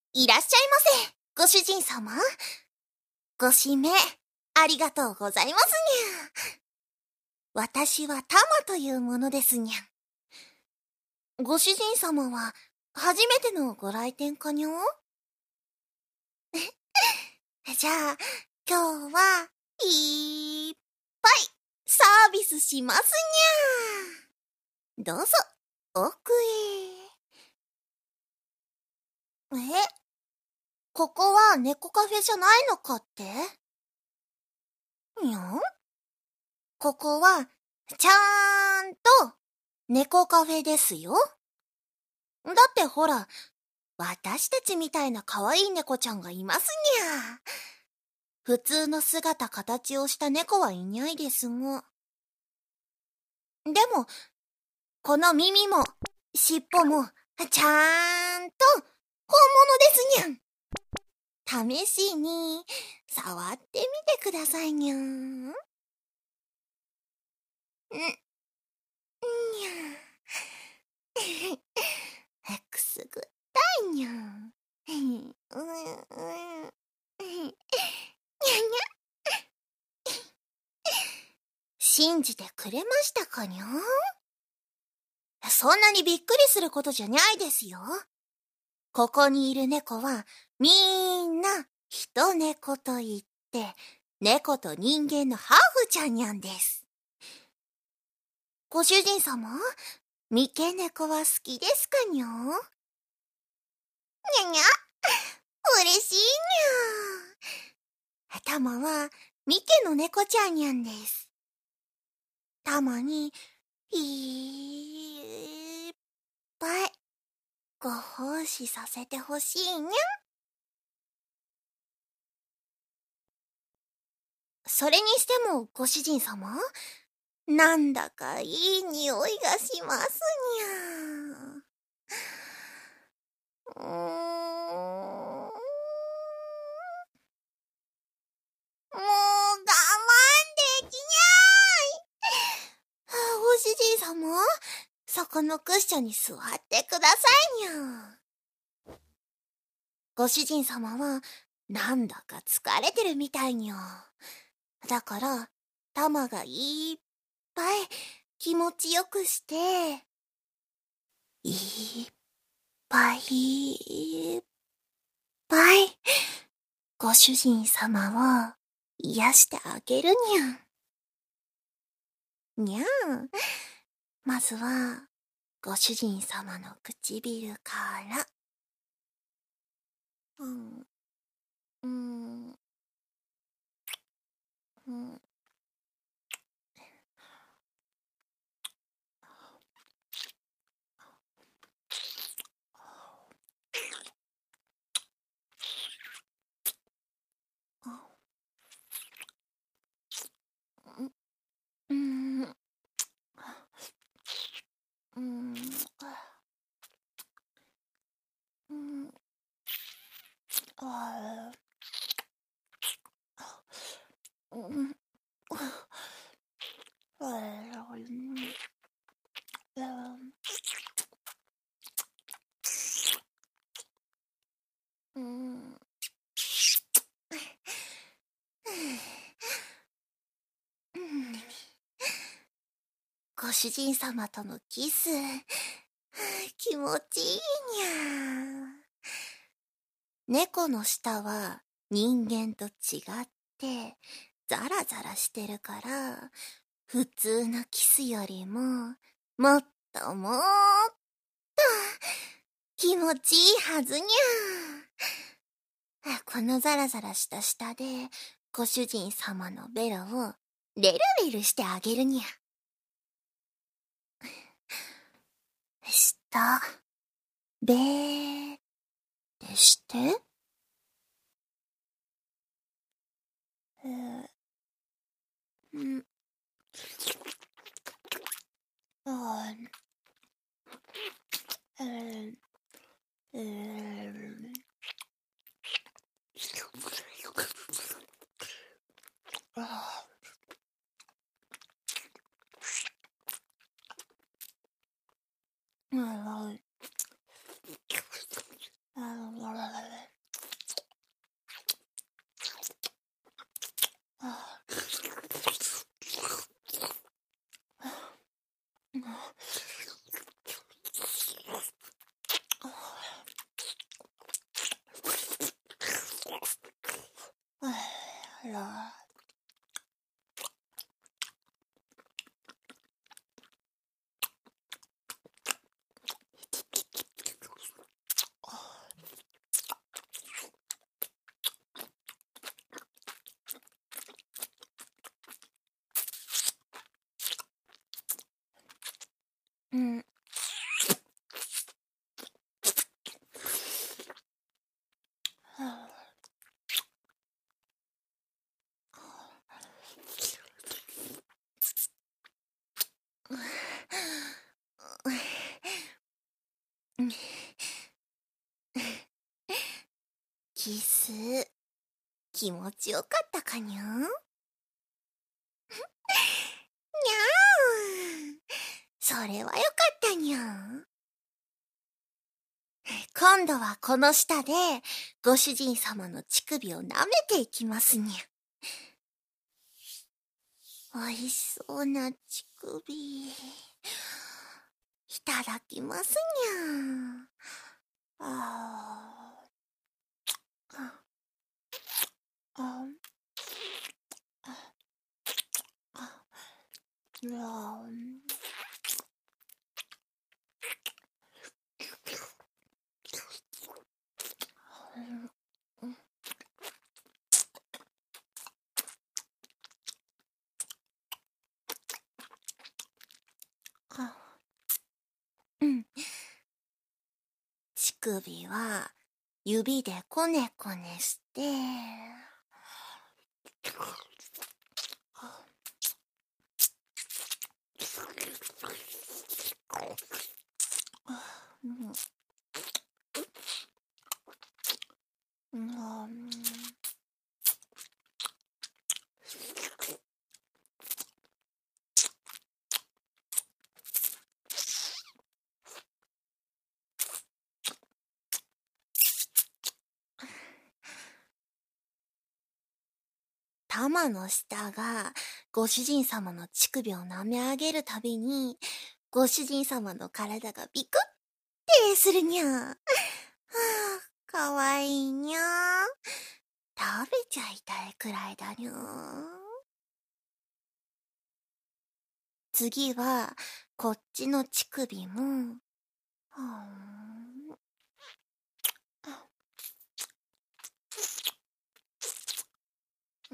いらっしゃいませ、ご主人様。ご指名、ありがとうございますにゃ。私はタマというものですにゃ。ご主人様は、初めてのご来店かにゃ。じゃあ、今日は、いっぱい、サービスしますにゃ。どうぞ、奥へ。ここは猫カフェじゃないのかって？にゃん？ここは、ちゃーんと、猫カフェですよ。だってほら、私たちみたいな可愛い猫ちゃんがいますにゃ。普通の姿形をした猫はいないですが。でも、この耳も、尻尾も、ちゃーんと、本物ですにゃん。試しに、触ってみてくださいにゃん。にゃん。くすぐったいにゃん。にゃにゃ。信じてくれましたかにゃ？そんなにびっくりすることじゃないですよ。ここにいる猫はみんな人猫と言って、猫と人間のハーフちゃんにゃんです。ご主人様、三毛猫は好きですかにゃ？にゃにゃ、嬉しいにゃ。タマは三毛の猫ちゃんにゃんです。タマにいっぱいご奉仕させてほしいにゃ。それにしてもご主人様、なんだかいい匂いがしますにゃ。もう我慢できにゃい。ご主人様、そこのクッションに座ってくださいにゃ。ご主人様はなんだか疲れてるみたいにゃ。だから、タマがいっぱい気持ちよくして、いっぱいいっぱいご主人様を癒してあげるにゃ。にゃん。まずは、ご主人様の唇から。うん、うん、うん。うん、うん、うん、あー、うん、うん。ご主人様とのキス、気持ちいいにゃ。猫の舌は人間と違ってザラザラしてるから、普通のキスよりももっともっと気持ちいいはずにゃ。このザラザラした舌でご主人様のベロをレルレルしてあげるにゃ。舌、べーってして。うん。あうん。キス、気持ちよかったかにゃん？にゃー。それはよかったにゃん。今度はこの舌でご主人様の乳首を舐めていきますにゃ。おいしそうな乳首。いただきますにゃ。うん。乳首は指でこねこねして、玉の下がご主人様の乳首を舐め上げるたびに、ご主人様の体がビクってするにゃ。はあ、かわいいにゃ。食べちゃいたいくらいだにゃ。次は、こっちの乳首も、うん。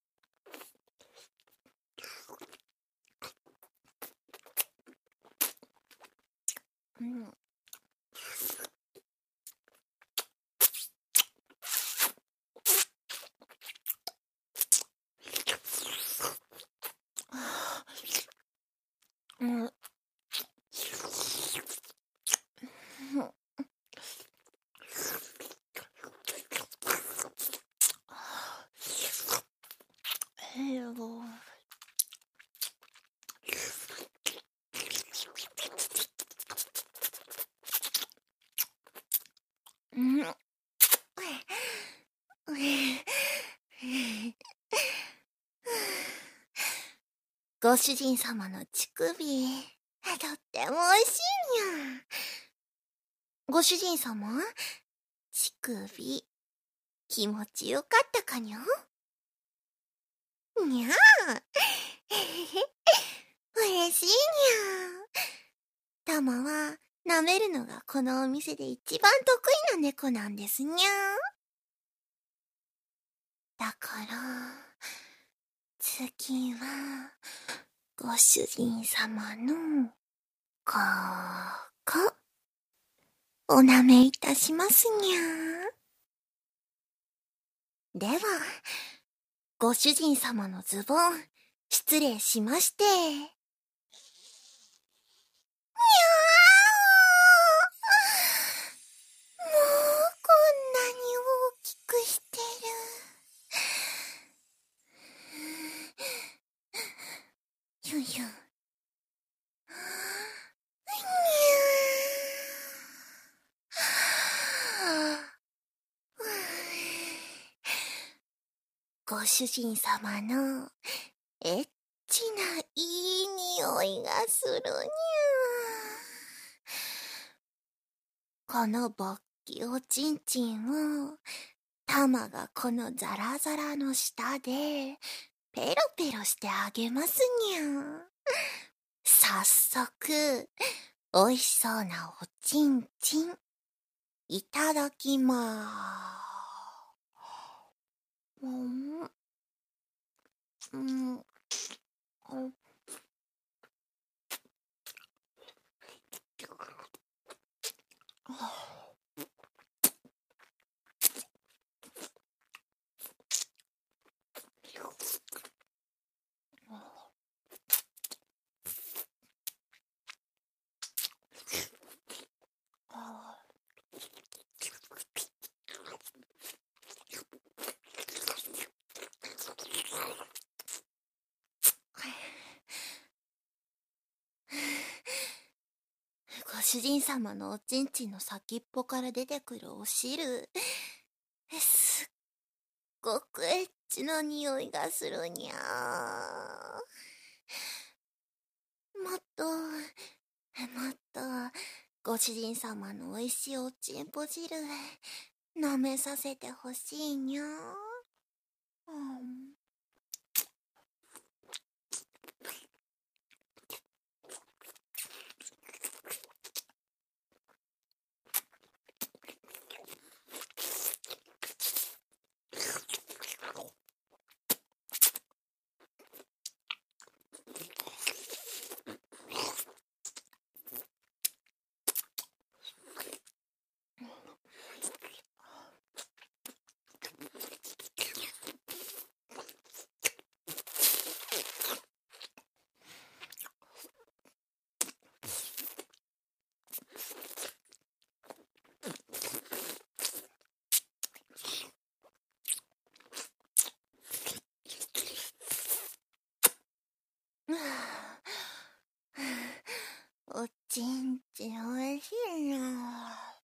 ご主人様の乳首、とっても美味しいにゃ。ご主人様、乳首、気持ちよかったかにゃ？にゃあ。嬉しいにゃ。タマは舐めるのがこのお店で一番得意な猫なんですにゃ。だから、次は、ご主人様の、ここ、お舐めいたしますにゃ。では、ご主人様のズボン、失礼しまして。にゃー。もう、こんなに大きくしてる。ゆゆ。ご主人様のエッチないい匂いがするにゃ。この勃起おちんちんをタマがこのザラザラの下で、ペロペロしてあげますにゃ。早速、おいしそうなおちんちん、いただきまーす。うん、ご主人様のおちんちんの先っぽから出てくるお汁、すっごくエッチな匂いがするにゃー。もっと、ご主人様のおいしいおちんぽ汁、舐めさせてほしいにゃー。おちんちんおいしいなぁ。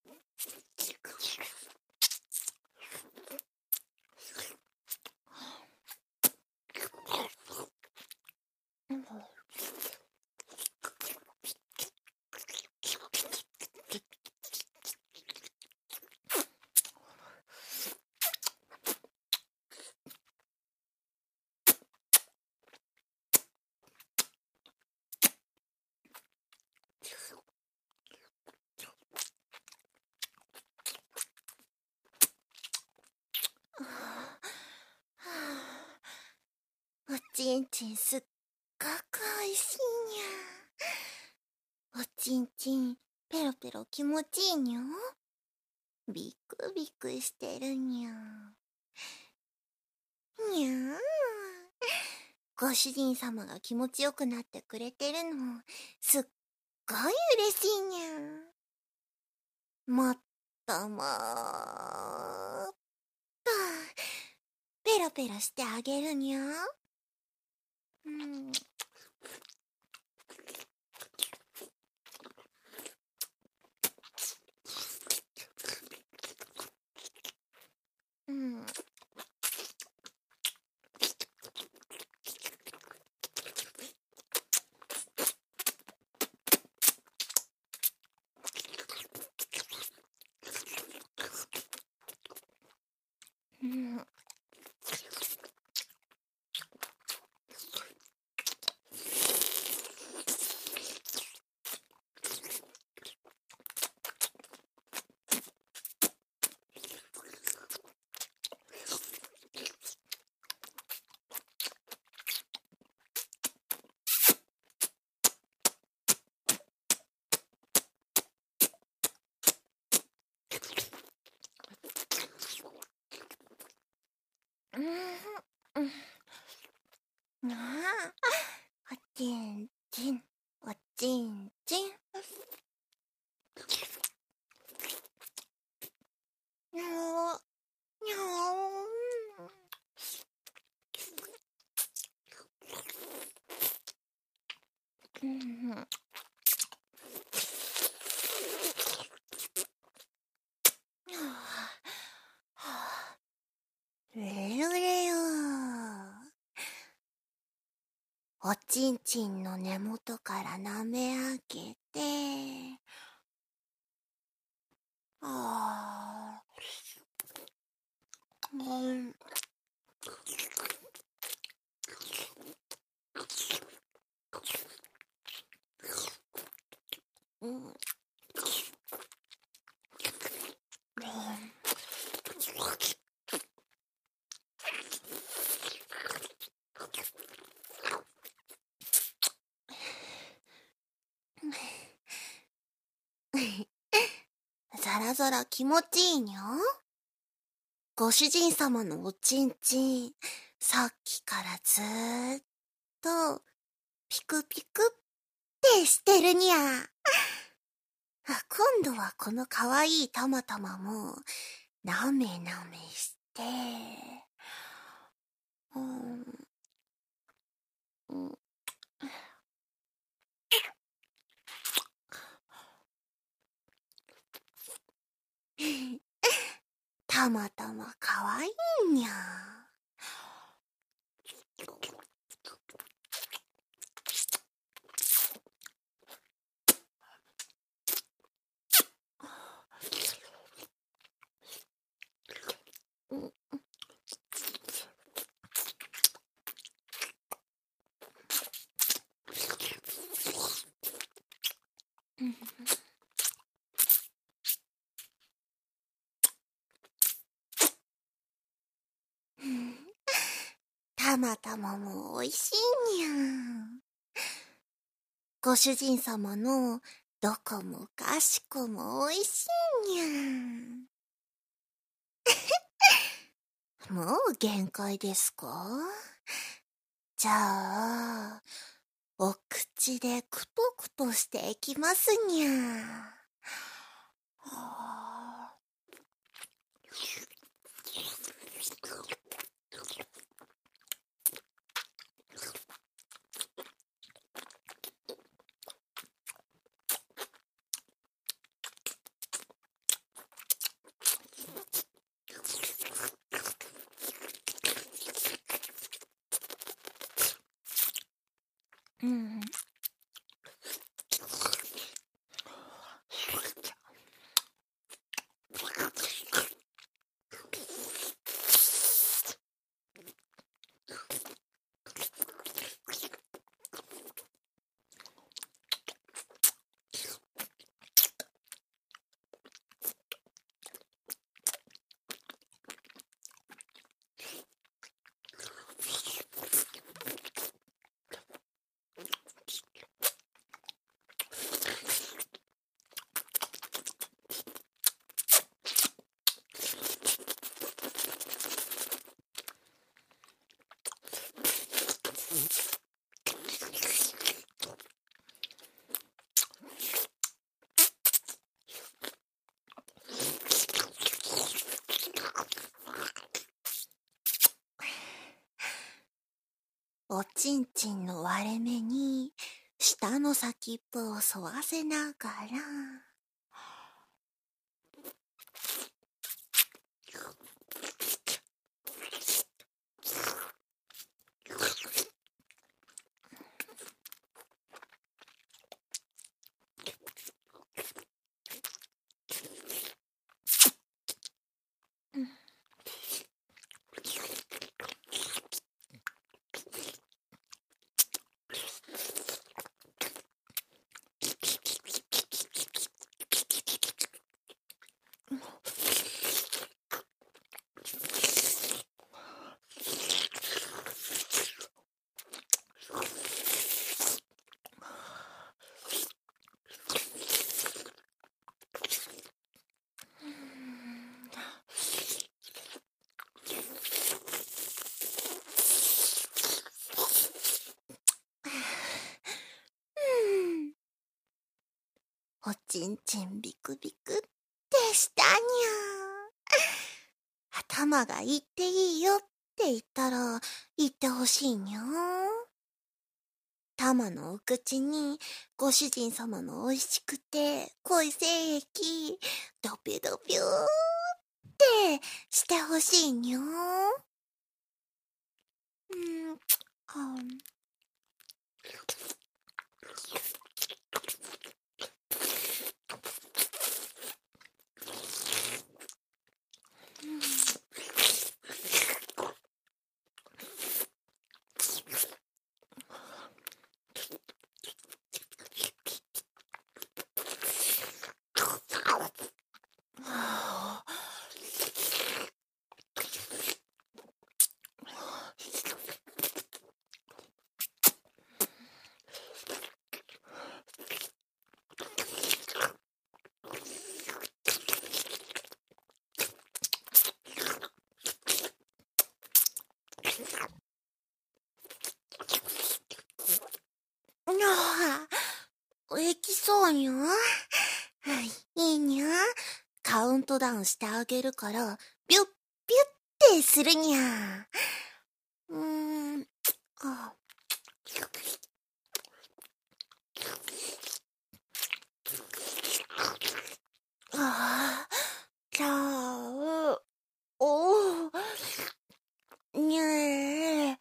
おちんちんすっごくおいしいにゃ。おちんちんペロペロ気持ちいいにゃ。ビクビクしてるにゃ。にゃー。ご主人様が気持ちよくなってくれてるのすっごい嬉しいにゃ。もっともーっとペロペロしてあげるにゃ。おちんちん、おちんちん。にゃー、にゃー。レロレロ。おちんちんの根元から舐め上げて、 ん。ザラザラ気持ちいいにゃ。ご主人様のおちんちん、さっきからずーっと、ピクピクってしてるにゃ。今度はこのかわいいたまたまも、なめなめして、たまたまかわいいにゃ。たまたまもおいしいにゃ。ご主人様のどこもかしこもおいしいにゃ。もう限界ですか？じゃあ、お口でクトクトしていきますにゃ。おちんちんの割れ目に舌の先っぽを沿わせながら、おちんちんビクビクってしたにゃ。頭が言っていいよって言ったら言ってほしいにゃ。玉のお口にご主人様のおいしくて濃い精液ドピュドピューってしてほしいにゃ。 にゃ。いいにゃ。カウントダウンしてあげるから、ビュッビュッってするにゃ。あ。じゃあ、にゃー。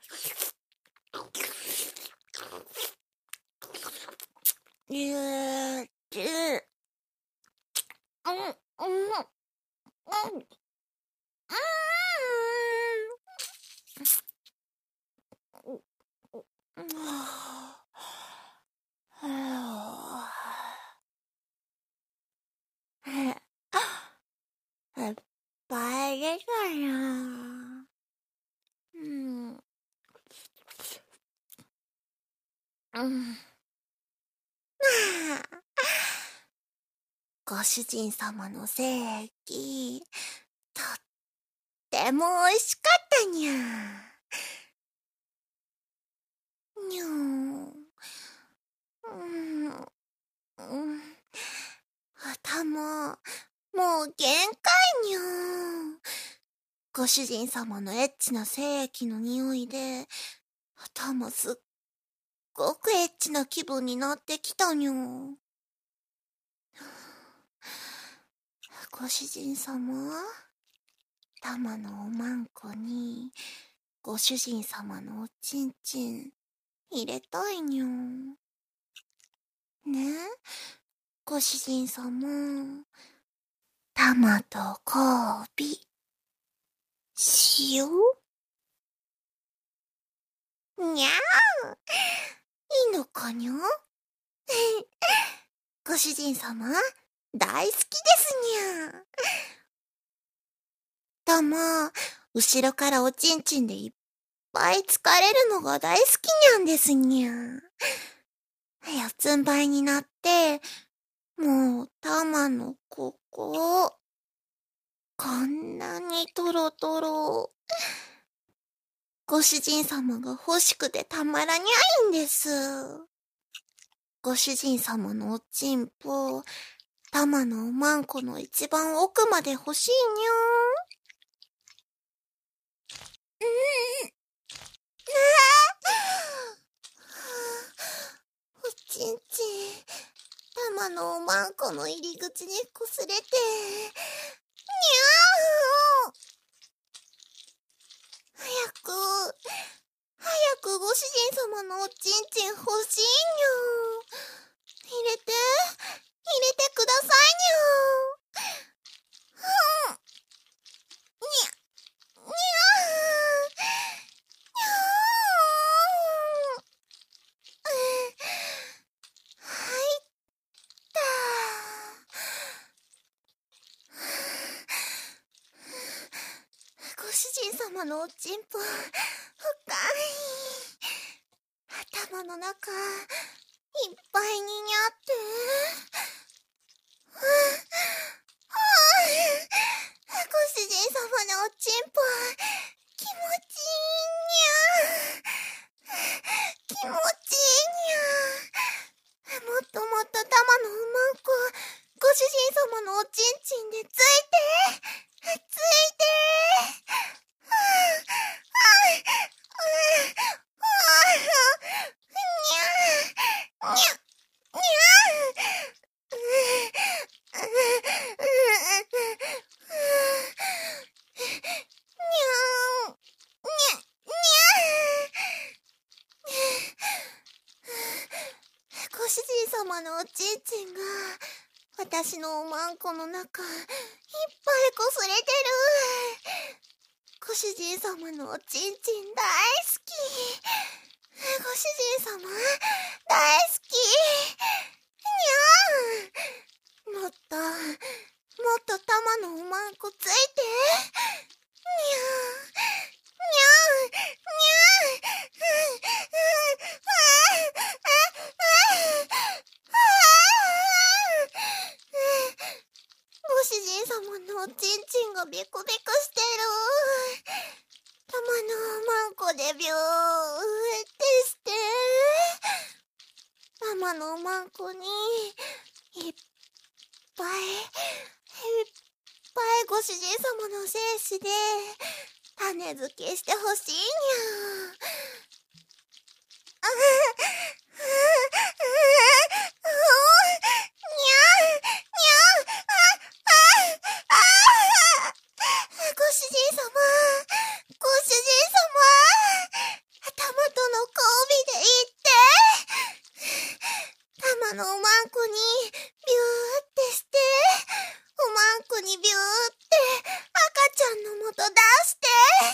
バレたな。ご主人様の正義、とっても美味しかったにゃ。にゃ頭、もう限界にゃ。ご主人様のエッチな精液の匂いで、頭すっごくエッチな気分になってきたにゃ。ご主人様、玉のおまんこに、ご主人様のおちんちん、入れたいにゃ。ね、ご主人様、玉と交尾、しようにゃー。いいのかにゃ。ご主人様、大好きですにゃ。玉、後ろからおちんちんでいっぱい疲れるのが大好きにゃんですにゃ。四つん這いになって、もう玉のここ、こんなにトロトロ。ご主人様が欲しくてたまらにゃいんです。ご主人様のおちんぽ、玉のおまんこの一番奥まで欲しいにゃ。おちんちん、玉のおまんこの入り口にこすれて、にゃー。早くご主人様のおちんちん欲しいにゃ。入れてくださいにゃ。にゃ、にゃ入ったご主人様のおちんぽ、深い。頭の中、いっぱいににゃって。ご主人様のおちんぽ、気持ちいいにゃ。気持ちいいにゃ。もっともっと玉のおまんこ、ご主人様のおちんちんでついて。ご主人様のおちんちんが、私のおまんこの中、いっぱいこすれてる。ご主人様のおちんちん大好き。ご主人様、大好き。にゃー。もっと玉のおまんこついて。にゃー。にゃー。ご主人様のおちんちんがビクビクしてる。玉のおまんこでビューってして。玉のおまんこにいっぱいご主人様の精子で種付けしてほしいにゃ。ご主人様、ご主人様、玉との交尾で言って、玉のおまんこにビューってして、おまんこにビューって赤ちゃんの元出して、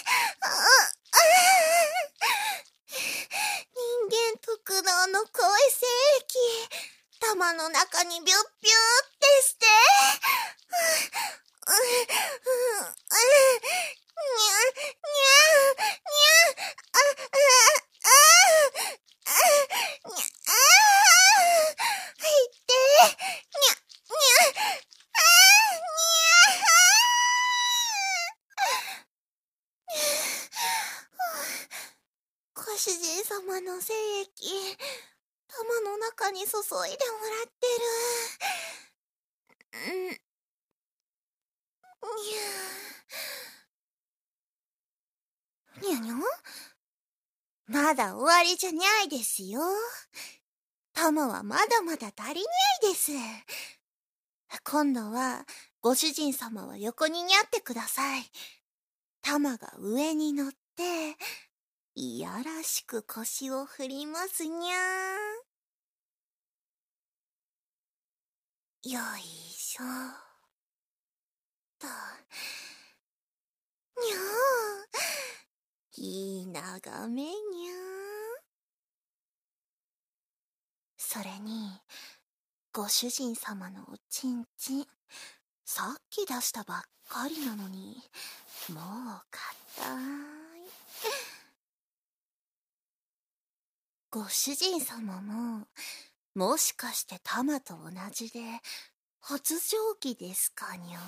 人間特有の声精液、玉の中にビュッビューってして、ご主人様の精液、玉の中に注いでもらってる。にゃにゃまだ終わりじゃにゃいですよ。玉はまだまだ足りにゃいです。今度はご主人様は横ににゃってください。玉が上に乗っていやらしく腰を振りますにゃー。よいしょと。にゃー、いい眺めにゃー。それにご主人様のおちんちん、さっき出したばっかりなのにもう硬い。ご主人様ももしかして玉と同じで発情期ですかにゃ。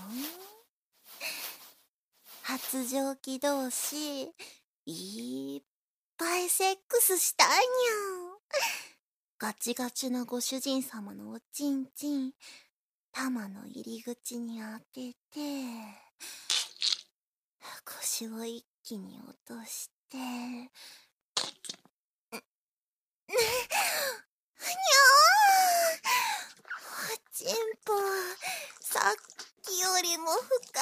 発情期同士いっぱいセックスしたいにゃ。ガチガチなご主人様のおちんちん玉の入り口に当てて腰を一気に落としてにゃー、おちんぽさっきよりも深い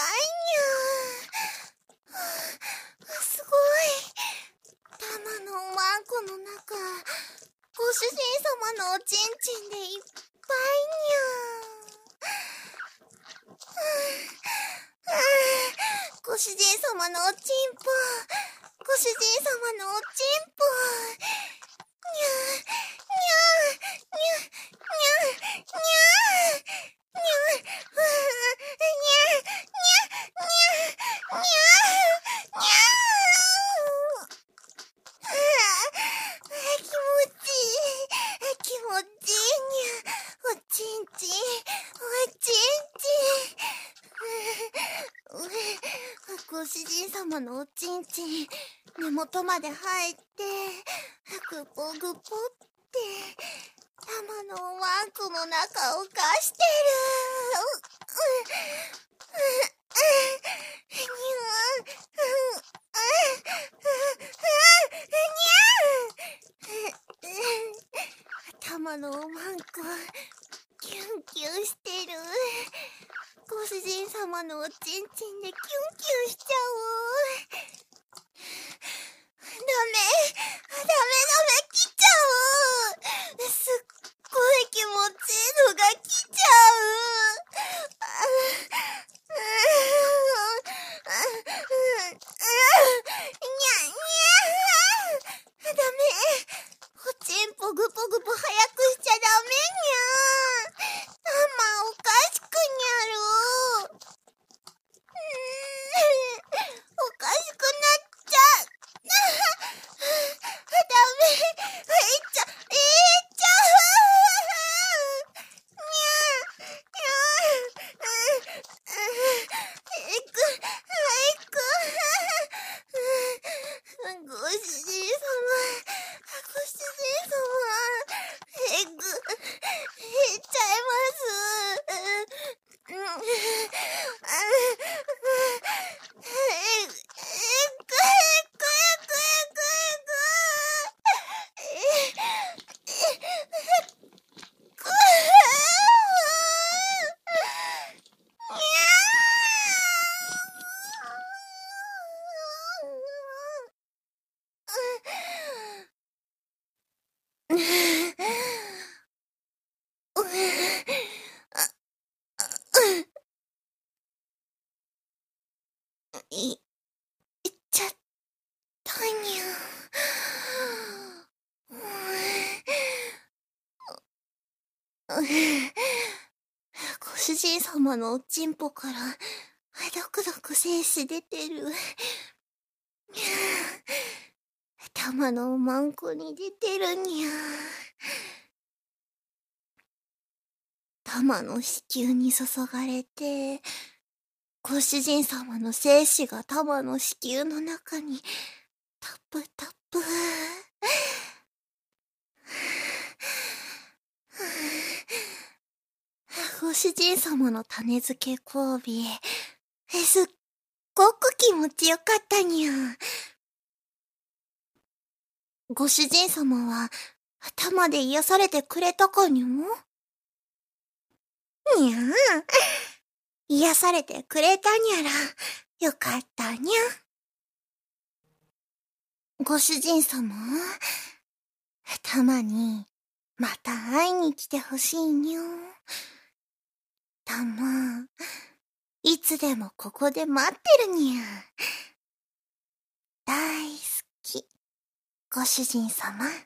にゃ。すごい。玉のおまんこの中、ご主人様のおちんちんでいっぱいにゃ。ご主人様のおちんぽ、ご主人様のおちんぽ。にゃー、にゃー、にゃ、にゃ、にゃー、にゃー、にゃ、にゃ、にゃ、にゃ、にゃ、にゃ、にゃー。気持ちいい、気持ちいいにゃ。おちんちん、おちんちん。ご主人様のおちんちん、根元まで入って、ぐぽぐぽって、玉のおわんこの中をかしてる。玉のおまんこ、キュンキュンしてる。ご主人様のおちんちんでキュンキュンしちゃおう。ダメ、来ちゃう。すっごい気持ちいいのが来ちゃう。にゃにゃ。ダメ。おちんぽぐぽぐぽ早くしちゃダメにゃ。おかしくにゃる。おかしくなっちゃう。ダメ。いっちゃう。ご主人様、えぐ、いっちゃいます。 いっちゃったにゃ。ご主人様のおちんぽから、ドクドク精子出てる。玉のおまんこに出てるにゃ。玉の子宮に注がれて、ご主人様の精子が玉の子宮の中に、タップタップ。ご主人様の種付け交尾、すっごく気持ちよかったにゃ。ご主人様は、玉で癒されてくれたかにゃ？にゃあ、癒されてくれたにゃら、よかったにゃ。ご主人様、玉に、また会いに来てほしいにゃ。玉、いつでもここで待ってるにゃ。大好き、ご主人様。